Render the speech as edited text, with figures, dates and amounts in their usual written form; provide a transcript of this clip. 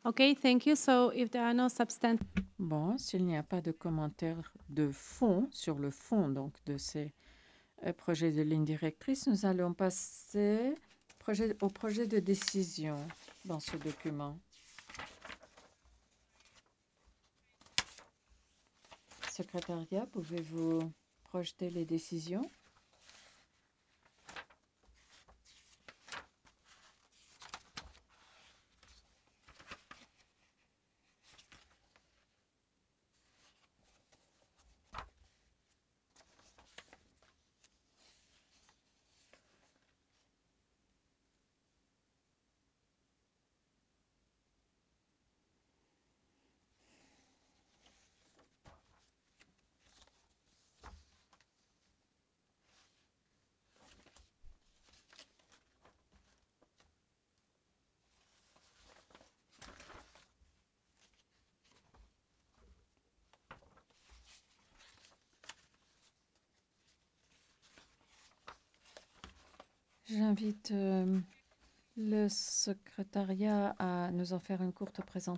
Okay, thank you. So if there are no substantive Bon, s'il n'y a pas de commentaires de fond sur le fond donc de ces projets de ligne directrice, nous allons passer au projet de décision dans ce document. Secrétariat, pouvez-vous projeter les décisions? J'invite le secrétariat à nous en faire une courte présentation.